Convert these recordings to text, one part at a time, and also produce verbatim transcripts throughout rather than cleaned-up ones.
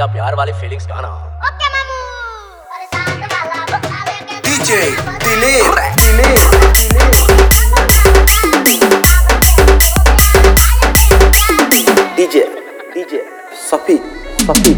आजा प्यार वाली फीलिंग्स गाना। ओके मामू। DJ Dilip Dilip DJ DJ Safi Safi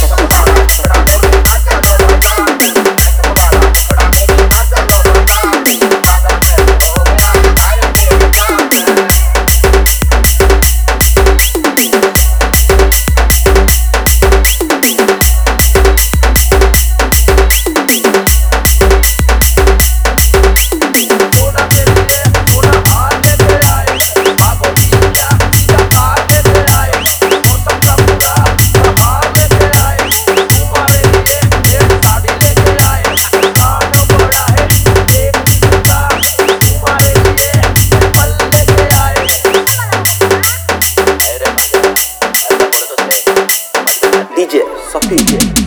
DJ Safi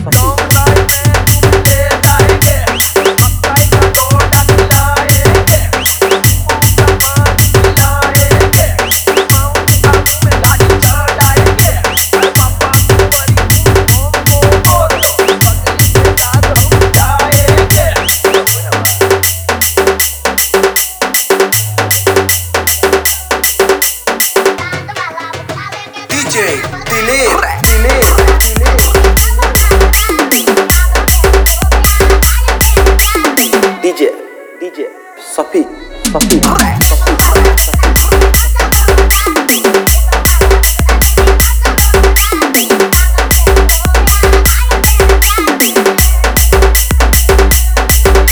DJ Dilip Dilip DJ DJ Safi Safi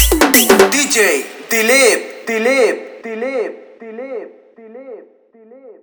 DJ Dilip Dilip Dilip Dilip Dilip Dilip